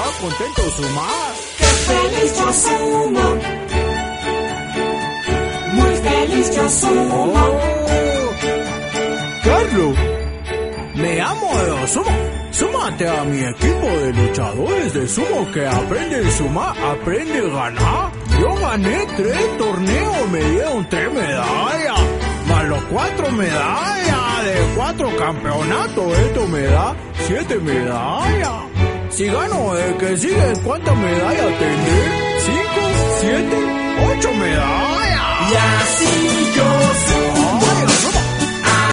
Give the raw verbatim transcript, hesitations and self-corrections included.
contento sumar. ¡Qué feliz yo sumo! Muy feliz yo sumo. Oh, Carlos, me amo de sumo. Súmate a mi equipo de luchadores de sumo que aprende a sumar, aprende a ganar. Yo gané tres torneos, me dieron tres medallas, más los cuatro medallas de cuatro campeonatos. Esto me da siete medallas. Si gano el que sigue, ¿cuántas medallas tendré? ¿Cinco? ¿Siete? ¿Ocho medallas? Y así yo sumo.